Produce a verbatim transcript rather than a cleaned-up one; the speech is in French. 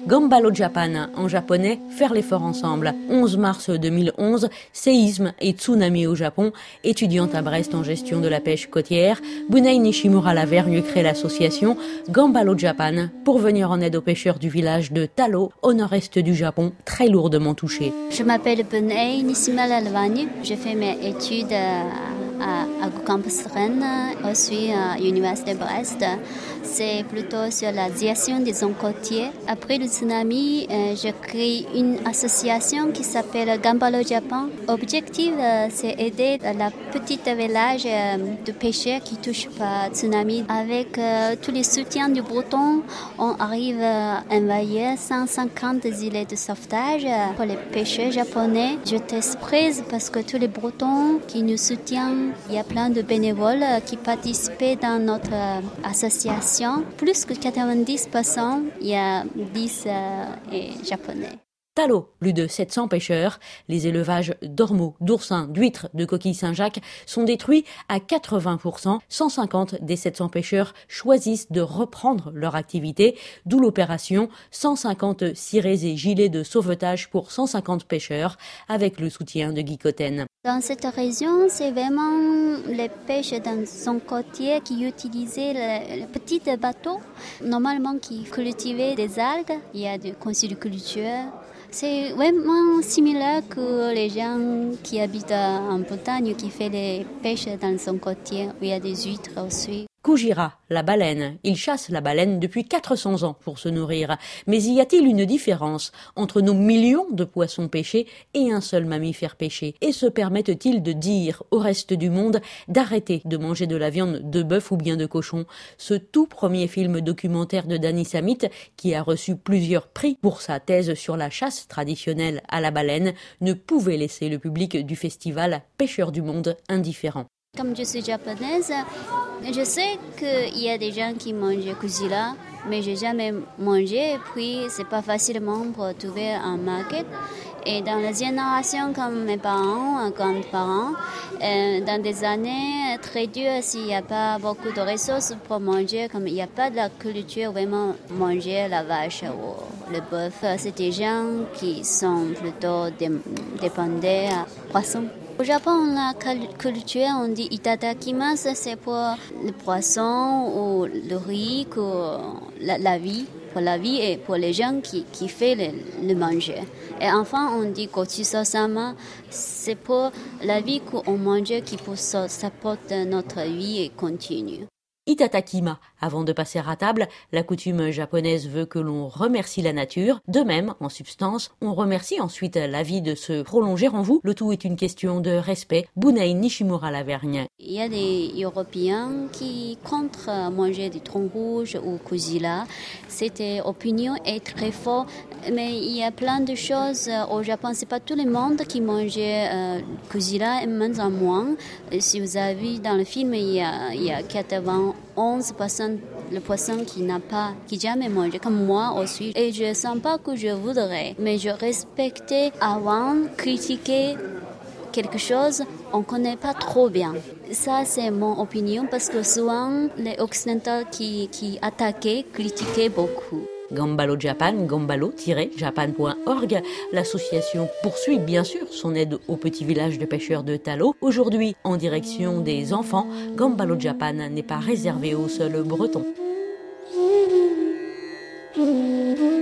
Gambalo Japan, en japonais, faire l'effort ensemble. onze mars deux mille onze, séisme et tsunami au Japon. Étudiante à Brest en gestion de la pêche côtière, Bunei Nishimura Lavergne crée l'association Gambalo Japan pour venir en aide aux pêcheurs du village de Talo, au nord-est du Japon, très lourdement touché. Je m'appelle Bunei Nishimura Lavergne. J'ai fait mes études à, à, à Campus Rennes, aussi à l'Université de Brest. C'est plutôt sur l'aviation des zones côtières. Après le tsunami, euh, j'ai créé une association qui s'appelle Gambalo Japan. L'objectif, euh, c'est aider la petite village euh, de pêcheurs qui touchent par tsunami. Avec euh, tous les soutiens du Breton, on arrive à envahir cent cinquante îlets de sauvetage pour les pêcheurs japonais. Je t'exprime parce que tous les Bretons qui nous soutiennent, il y a plein de bénévoles qui participaient dans notre euh, association. Plus que quatre-vingt-dix pour cent, il y a dix euh, japonais. Talo, plus de sept cents pêcheurs. Les élevages d'ormeaux, d'oursins, d'huîtres, de coquilles Saint-Jacques sont détruits à quatre-vingts pour cent. cent cinquante des sept cents pêcheurs choisissent de reprendre leur activité, d'où l'opération cent cinquante cirés et gilets de sauvetage pour cent cinquante pêcheurs, avec le soutien de Guy Cotten. Dans cette région, c'est vraiment les pêches dans son côtier qui utilisaient les, les petits bateaux, normalement qui cultivaient des algues. Il y a de conchyliculture. C'est vraiment similaire que les gens qui habitent en Bretagne, qui font les pêches dans son côtier, où il y a des huîtres aussi. Kujira, la baleine. Il chasse la baleine depuis quatre cents ans pour se nourrir. Mais y a-t-il une différence entre nos millions de poissons pêchés et un seul mammifère pêché? Et se permettent-ils de dire au reste du monde d'arrêter de manger de la viande de bœuf ou bien de cochon? Ce tout premier film documentaire de Danny Samit, qui a reçu plusieurs prix pour sa thèse sur la chasse traditionnelle à la baleine, ne pouvait laisser le public du festival Pêcheurs du monde indifférent. Comme je suis japonaise, je sais qu'il y a des gens qui mangent kuzira, mais je n'ai jamais mangé. Et puis, c'est pas facilement pour trouver un market. Et dans la génération comme mes parents, grands-parents, euh, dans des années très dures, s'il n'y a pas beaucoup de ressources pour manger, comme il n'y a pas de la culture vraiment manger la vache ou le bœuf, c'est des gens qui sont plutôt dé- dépendants à poisson. Au Japon, la culture, on dit itadakimasu, c'est pour le poisson ou le riz, ou la, la vie, pour la vie et pour les gens qui, qui font le, le manger. Et enfin, on dit gochiso-sama, c'est pour la vie qu'on mange qui peut supporter notre vie et continue. Itatakima. Avant de passer à table, la coutume japonaise veut que l'on remercie la nature. De même, en substance, on remercie ensuite la vie de se prolonger en vous. Le tout est une question de respect. Bunei Nishimura Lavergne. Il y a des Européens qui contre manger du thon rouge ou kuzira. Cette opinion est très forte, mais il y a plein de choses au Japon. C'est pas tout le monde qui mange euh, kuzira, et moins en moins. Et si vous avez vu dans le film, il y a, il y a quatre-vingt-onze pour cent le poisson qui n'a pas, qui jamais mangé, comme moi aussi. Et je sens pas que je voudrais, mais je respectais avant critiquer quelque chose, on connaît pas trop bien. Ça, c'est mon opinion, parce que souvent, les Occidentaux qui, qui attaquaient, critiquaient beaucoup. Gambalo Japan, gambalo tiret japan point org. L'association poursuit bien sûr son aide au petit village de pêcheurs de Talo. Aujourd'hui, en direction des enfants, Gambalo Japan n'est pas réservé aux seuls Bretons.